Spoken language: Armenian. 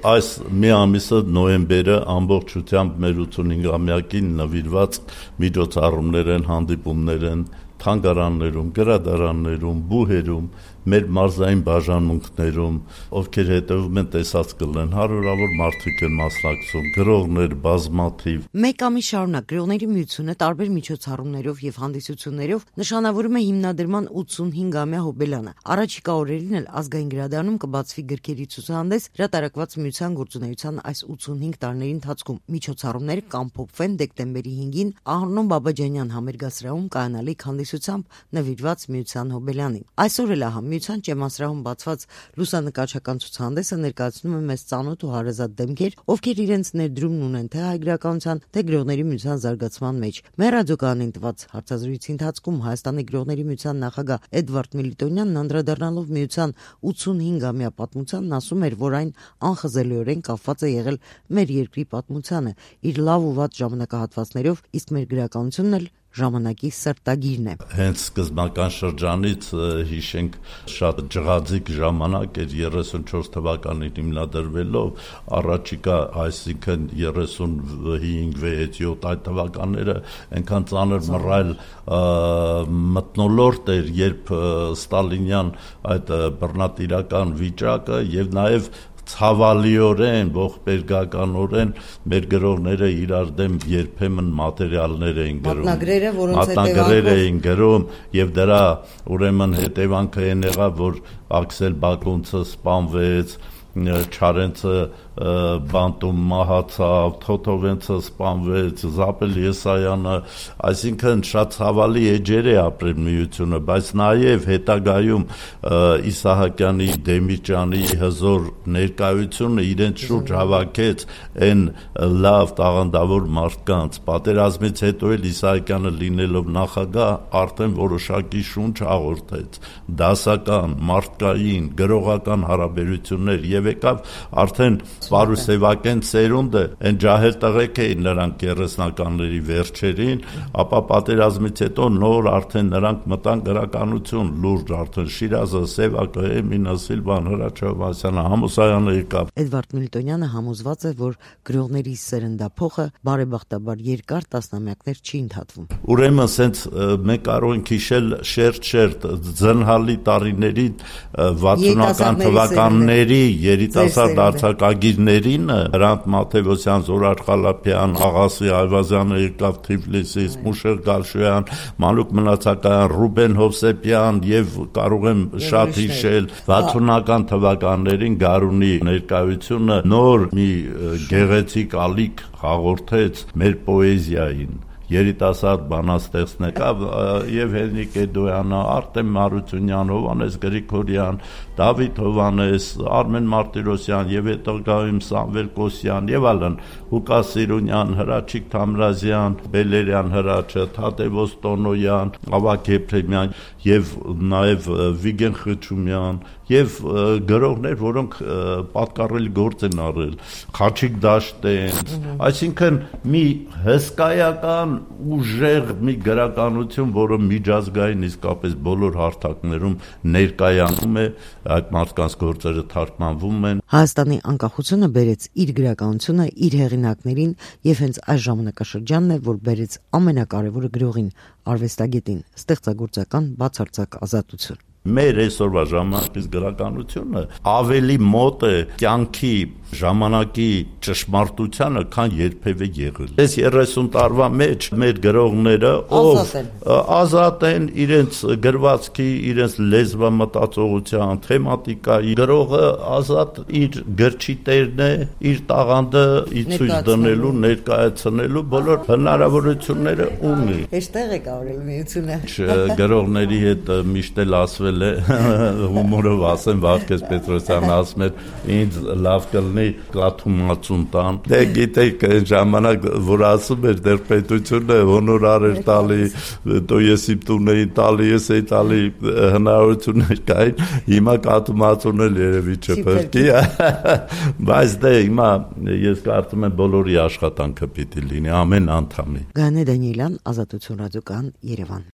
այս մի ամիսը նոյեմբերը ամբողջությամբ մեր 85-ամյակին նվիրված միջոցառումներ են, հանդիպումներ են, թանգարաններում, գրադարաններում, բուհերում, մեր մարզային բաժանմունքներում, ովքեր հետևում են տեսած կլինեն, հարյուրավոր մարդիկ են մասնակցում, գրողներ, բազմաթիվ։ Մեկ ամիս շարունակ Գրողների միությունը տարբեր միջոցառումներով եւ հանդիսություններով նշանավորում է հիմնադրման 85-ամյա հոբելյանը։ Առաջիկա օրերին էլ Ազգային գրադարանում կբացվի գրքերի ցուցահանդես հրատարակված միության գործունեության այս 85 տարիների ընթացքում։ Միջոցառումները կամփոփվեն դեկտեմբերի 5-ին Ահռոն Բաբաջանյան համերգասրահում կայանալիք հանդիսությամբ նվիրված միության հոբելյանին։ Այսօր էլ Միության ճեմասրահում բացված լուսանկարչական ցուցահանդեսը ներկայացնում է մեզ ծանոթ ու հարազատ դեմքեր, ովքեր իրենց ներդրումն ունեն թե հայ գրականության, թե Գրողների միության զարգացման մեջ։ Մեր ռադիոկայանին տված հարցազրույցի ընթացքում Հայաստանի Գրողների միության նախագահ Էդվարդ Միլիտոնյանն անդրադառնալով միության 85-ամյա պատմությանն ասում էր, որ այն անխզելիորեն կապված է եղել մեր երկրի պատմությանը, իր լավ ու վատ ժամանակահատվածներով, իսկ մեր գրականությունն էլ ժամանակի սրտագիրն է։ Հենց սկզբնական շրջանից հիշենք շատ ջղաձիգ ժամանակ էր 34 թվականին հիմնադրվելով, առաջիկա, այսինքն 35-6-7 այդ թվականները այնքան ծանր մռայլ մթնոլորտ էր, երբ ստալինյան այդ բռնատիրական վիճակը եւ նաեւ ցավալիորեն, ողբերգականորեն մեր գրողները իրար դեմ երբեմն մատերիալներ էին գրում, մատնագրեր էին գրում եւ դրա ուրեմն հետևանքը այն եղավ, որ Աքսել Բակունցը սպանվեց, Չարենցը բանտում մահացավ, Թոթովենցը սպանվեց, Զապել Եսայանը, այսինքն շատ ցավալի էջեր է ապրել միությունը, բայց նաև հետագայում Իսահակյանի, Դեմիրճյանի հզոր ներկայությունը իրենց շուրջ հավաքեց այն լավ տաղանդավոր մարդկանց։ Պատերազմից հետո էլ Իսահակյանը լինելով նախագահ արդեն որոշակի շունչ հաղորդեց դասական, մարդկային, գրողական հարաբերություններ եւ եկավ արդեն Պարուսևակեն ծերունդը, այն ջահել տղեկ էին նրանք երեսնականների վերջերին, ապա պատերազմից հետո նոր արդեն նրանք մտան գրականություն, լուրջ արդեն Շիրազը, Սևակը, Էմինը, Սիլվան, Հրաչյա Վասյանը, Համոսայանը եկավ։ Էդվարդ Միլիտոնյանը համոզված է, որ գրողների սերնդափոխը բարեբախտաբար երկար տասնամյակներ չի ընդհատվում։ Ուրեմն սենց մենք կարող ենք հիշել շերտ ձնհալի տարիներին 60-ական թվականների երիտասարդ արձակագիրներին, Հրանտ Մաթևոսյան, Զորայր Խալափյան, Աղասի Այվազյանը եկավ Թիֆլիսից, Մուշեղ Գալշոյան, Մանուկ Մնացակայան, Ռուբեն Հովսեփյան եւ կարող եմ շատ հիշել 60-ական թվականներին Գարունի ներկայությունը նոր մի գեղեցիկ ալիք հաղորդեց մեր պոեզիային։ Երիտասարդ բանաստեղծն եկավ եւ Հենրիկ Էդոյանը, Արտեմ Մարությունյան, Հովանես Գրիգորյան, Դավիթ Հովանես, Արմեն Մարտիրոսյան եւ հետագայում Սամվել Կոսյան եւ այլն, Ղուկաս Սիրունյան, Հրաչիկ Թամրազյան, Բելերյան Հրաչը, Թադևոս Տոնոյան, Ավագ Եփրեմյան եւ նաեւ Վիգեն Խճումյան եւ գրողներ, որոնք պատկառելի գործ են արել, Խաչիկ Դաշտենց, այսինքն մի հսկայական ուժեղ մի գրականություն, որը միջազգային իսկապես բոլոր հարթակներում ներկայանում է, այդ մարդկանց գործերը թարգմանվում են։ Հայաստանի անկախությունը բերեց իր գրականությունը իր հեղինակներին եւ հենց այս ժամանակաշրջանն է, որ բերեց ամենակարևորը գրողին, արվեստագետին, ստեղծագործական բացարձակ ազատություն։ Մեր այսօրվա ժամանակից գրականությունը ավելի մոտ է կյանքի ժամանակի ճշմարտությանը, քան երբևէ եղել։ Այս 30 տարվա մեջ մեր գրողները ազատ են իրենց գրվածքի, իրենց լեզվամտածողության, թեմատիկայի, գրողը ազատ իր գրչի տերն է, իր տաղանդը ցույց դնելու, ներկայացնելու բոլոր հնարավորությունները ունի։ Էստեղ է կարելի միությունը։ Գրողների հետ միշտ էլ ասվել հումորով ասեմ, Վարդգես Պետրոսյանը ասում էր, ինձ լավ կլինի կաթումացուն տան։ Դե գիտեք, այն ժամանակ, որ ասում էր դեր պետությունը հոնորար էր տալի, դո ես իմ տուն էին տալի, ես էի տալի հնարավորություններ կային, հիմա կաթումացուն էլ երևի չփրկի, բայց դե հիմա ես կարծում եմ բոլորի աշխատանքը պիտի լինի, ամեն անդամի։ Գանե Դանիելյան, Ազատություն ռադիոկայան, Երևան։